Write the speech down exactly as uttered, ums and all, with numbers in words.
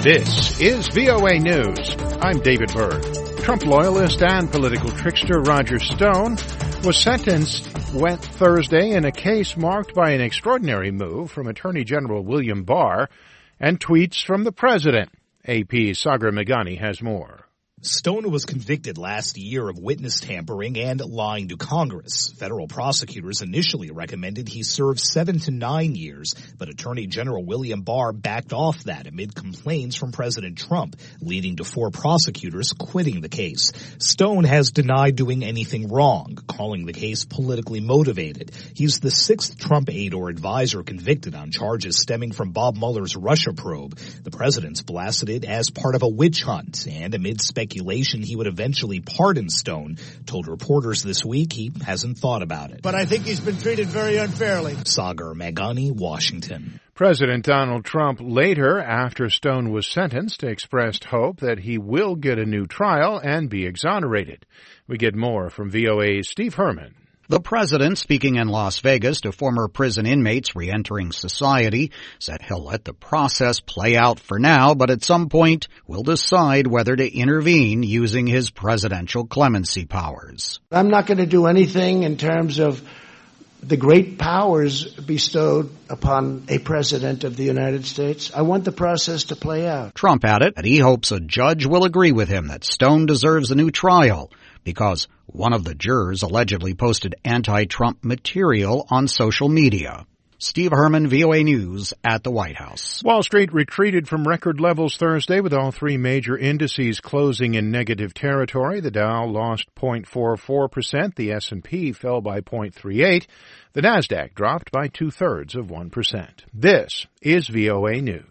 This is V O A News. I'm David Byrd. Trump loyalist and political trickster Roger Stone was sentenced went Thursday in a case marked by an extraordinary move from Attorney General William Barr and tweets from the president. A P's Sagar Meghani has more. Stone was convicted last year of witness tampering and lying to Congress. Federal prosecutors initially recommended he serve seven to nine years, but Attorney General William Barr backed off that amid complaints from President Trump, leading to four prosecutors quitting the case. Stone has denied doing anything wrong, calling the case politically motivated. He's the sixth Trump aide or advisor convicted on charges stemming from Bob Mueller's Russia probe. The president's blasted it as part of a witch hunt, and amid speculation he would eventually pardon Stone, told reporters this week he hasn't thought about it. But I think he's been treated very unfairly. Sagar Meghani, Washington. President Donald Trump later, after Stone was sentenced, expressed hope that he will get a new trial and be exonerated. We get more from V O A's Steve Herman. The president, speaking in Las Vegas to former prison inmates re-entering society, said he'll let the process play out for now, but at some point will decide whether to intervene using his presidential clemency powers. I'm not going to do anything in terms of the great powers bestowed upon a president of the United States. I want the process to play out. Trump added that he hopes a judge will agree with him that Stone deserves a new trial because one of the jurors allegedly posted anti-Trump material on social media. Steve Herman, V O A News at the White House. Wall Street retreated from record levels Thursday with all three major indices closing in negative territory. The Dow lost zero point four four percent. The S and P fell by zero point three eight. The Nasdaq dropped by two-thirds of one percent. This is V O A News.